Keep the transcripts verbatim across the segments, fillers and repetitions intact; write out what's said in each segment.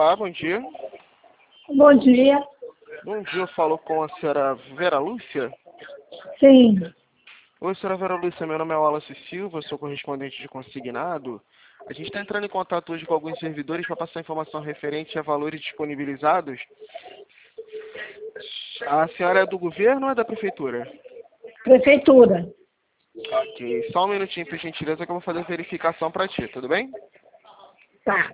Olá, bom dia. Bom dia. Bom dia, eu falo com a senhora Vera Lúcia. Sim. Oi, senhora Vera Lúcia, meu nome é Wallace Silva, sou correspondente de consignado. A gente está entrando em contato hoje com alguns servidores para passar informação referente a valores disponibilizados. A senhora é do governo ou é da prefeitura? Prefeitura. Ok, só um minutinho, por gentileza, que eu vou fazer a verificação para ti, tudo bem? Tá.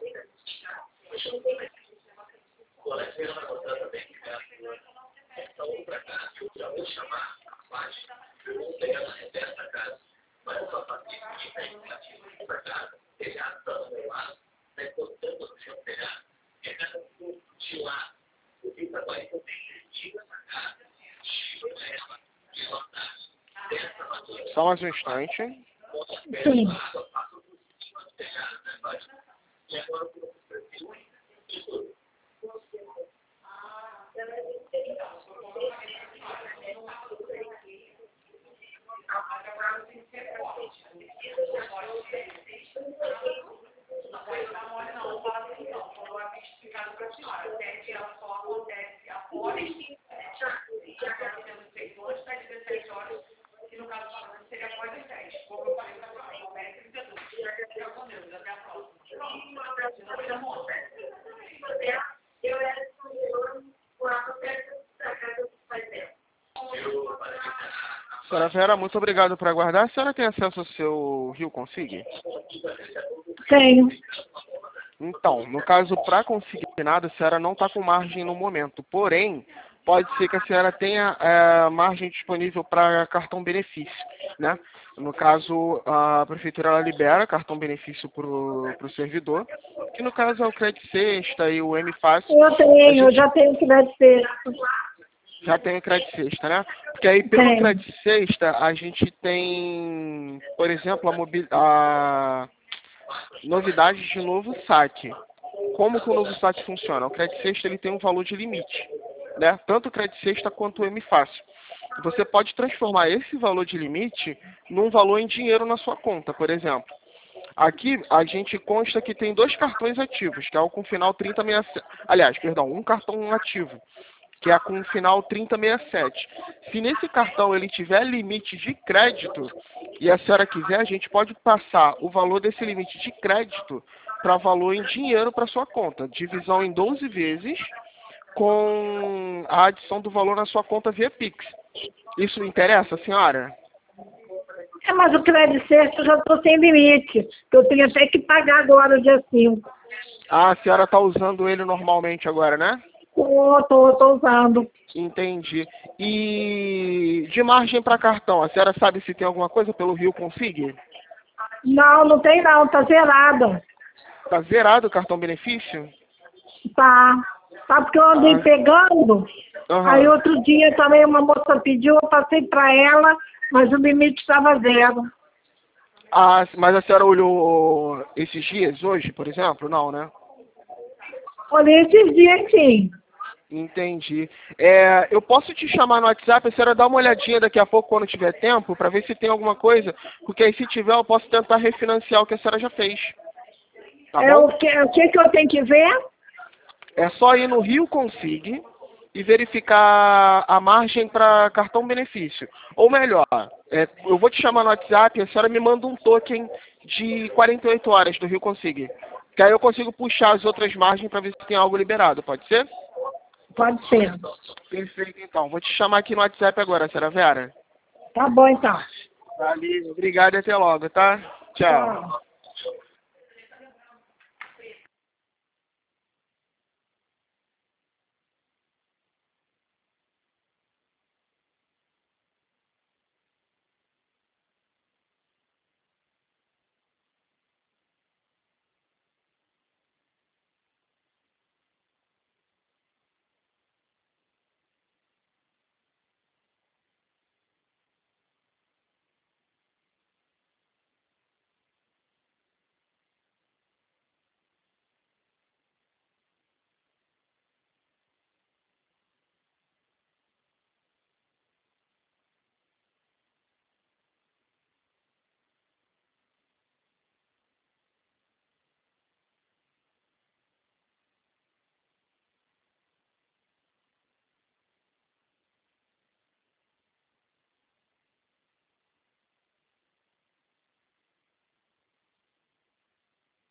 Só mais um instante. Sim. Senhora Vera, muito obrigado por aguardar. A senhora tem acesso ao seu Rio Consig? Tenho. Então, no caso, para consignado, a senhora não está com margem no momento. Porém, pode ser que a senhora tenha é, margem disponível para cartão benefício, né? No caso, a prefeitura ela libera cartão benefício para o servidor, que no caso é o Credit Sexta e o M Fácil. Eu tenho, gente... eu já tenho que dar de ser. Já tem o Credit Sexta, né? Porque aí pelo Tem. Credit Sexta a gente tem, por exemplo, a, mobil... a novidade de novo saque. Como que o novo saque funciona? O Credit Sexta ele tem um valor de limite, né? Tanto o Credit Sexta quanto o M Fácil. Você pode transformar esse valor de limite num valor em dinheiro na sua conta, por exemplo. Aqui a gente consta que tem dois cartões ativos, que é o com final trinta sessenta e sete. Aliás, perdão, um cartão ativo, que é com final trinta sessenta e sete. Se nesse cartão ele tiver limite de crédito e a senhora quiser, a gente pode passar o valor desse limite de crédito para valor em dinheiro para sua conta. Divisão em doze vezes com a adição do valor na sua conta via Pix. Isso interessa, senhora? É, mas o crédito sexto eu já estou sem limite. Eu tenho até que pagar agora, dia cinco. Ah, a senhora está usando ele normalmente agora, né? Tô, tô, tô usando. Entendi. E de margem para cartão, a senhora sabe se tem alguma coisa pelo Rio Consig? Não, não tem não, tá zerada. Tá zerado o cartão benefício? Tá. Tá porque eu andei Ah. pegando. Uhum. Aí outro dia também uma moça pediu, eu passei para ela, mas o limite estava zero. Ah, mas a senhora olhou esses dias, hoje, por exemplo? Não, né? Olhei esses dias sim. Entendi. É, eu posso te chamar no WhatsApp, a senhora dá uma olhadinha daqui a pouco quando tiver tempo, para ver se tem alguma coisa, porque aí se tiver eu posso tentar refinanciar o que a senhora já fez. Tá É bom? o que, o que que eu tenho que ver? É só ir no Rio Consig e verificar a margem para cartão benefício. Ou melhor, é, eu vou te chamar no WhatsApp e a senhora me manda um token de quarenta e oito horas do Rio Consig. Que aí eu consigo puxar as outras margens para ver se tem algo liberado, pode ser? Pode ser. Perfeito, então. Vou te chamar aqui no WhatsApp agora, senhora Vera. Tá bom então. Valeu, obrigado e até logo, tá? Tchau. Tchau.